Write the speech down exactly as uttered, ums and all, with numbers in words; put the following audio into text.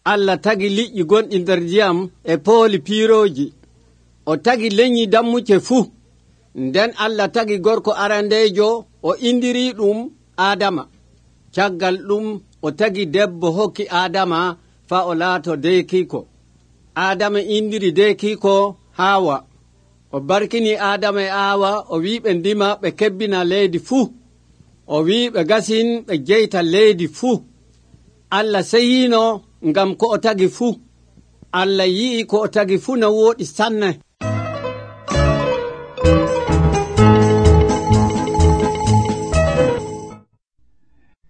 Allah tagi liƴƴi gonɗi nder ndiyam e pooli piirooji. O tagi leññi dammuce fuu. Nden Allah tagi gorko arandeejo o indiri ɗum Adama. Caggal ɗum o tagi debbo hokki Adama fa o laato deekiiko. Adama indiri deekiiko Haawa. O barkini Adama e Aawa o wi ɓe ndima ɓe kebbina leydi fuu. O wi ɓe gasin ɓe jeyta leydi fuu. Allah seyino ngam ko o tagi fuu. Allah yi'i ko o tagi fuu no wooɗi sanne.